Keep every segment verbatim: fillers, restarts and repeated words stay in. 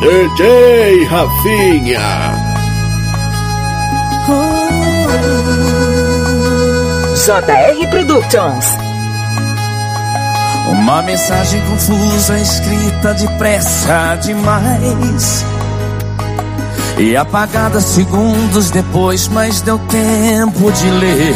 D J Rafinha. J R Productions. Uma mensagem confusa escrita depressa demais e apagada segundos depois, mas deu tempo de ler.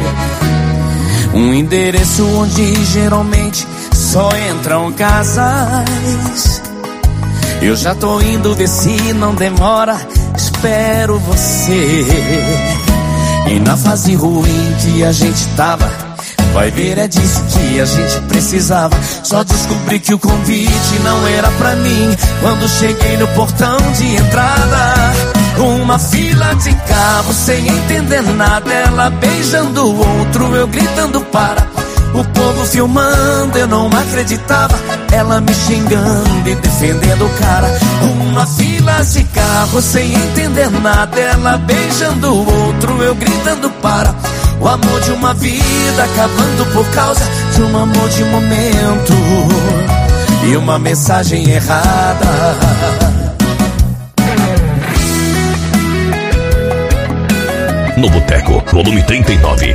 Um endereço onde geralmente só entram casais. Eu já tô indo ver se não demora, espero você. E na fase ruim que a gente tava, vai ver, é disso que a gente precisava. Só descobri que o convite não era pra mim quando cheguei no portão de entrada. Uma fila de carro sem entender nada, ela beijando o outro, eu gritando para. O povo filmando, eu não acreditava, ela me xingando e defendendo o cara. Uma fila de carro sem entender nada, ela beijando o outro, eu gritando para. O amor de uma vida acabando por causa de um amor de momento e uma mensagem errada. No Boteco, volume trinta e nove.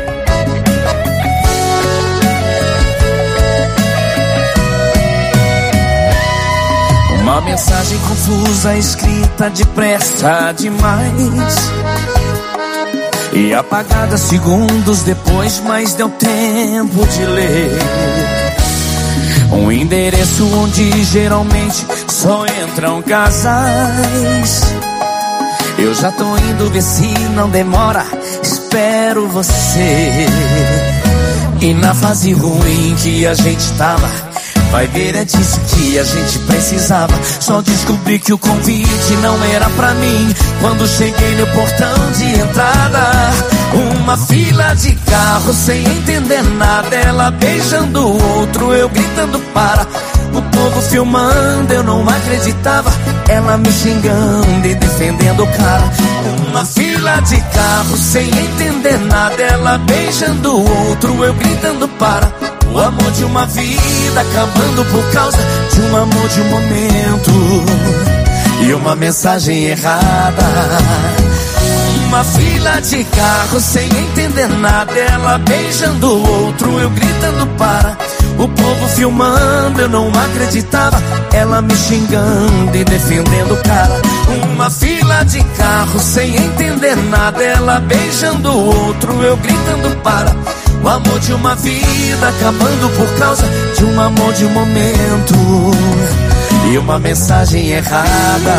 Uma mensagem confusa escrita depressa demais e apagada segundos depois, mas deu tempo de ler. Um endereço onde geralmente só entram casais. Eu já tô indo ver se não demora, espero você. E na fase ruim que a gente tava, vai ver, é disso que a gente precisava. Só descobri que o convite não era pra mim quando cheguei no portão de entrada. Uma fila de carro sem entender nada, ela beijando o outro, eu gritando para. O povo filmando, eu não acreditava, ela me xingando e defendendo o cara. Uma fila de carro sem entender nada, ela beijando o outro, eu gritando para. O amor de uma vida acabando por causa de um amor de um momento e uma mensagem errada. Uma fila de carro sem entender nada, ela beijando o outro, eu gritando para. O povo filmando, eu não acreditava, ela me xingando e defendendo o cara. Uma fila de carro sem entender nada, ela beijando o outro, eu gritando para. O amor de uma vida acabando por causa de um amor de um momento e uma mensagem errada.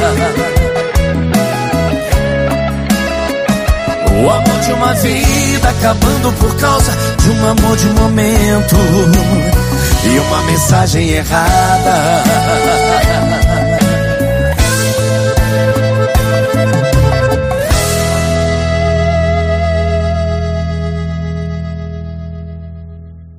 O amor de uma vida acabando por causa de um amor de um momento e uma mensagem errada.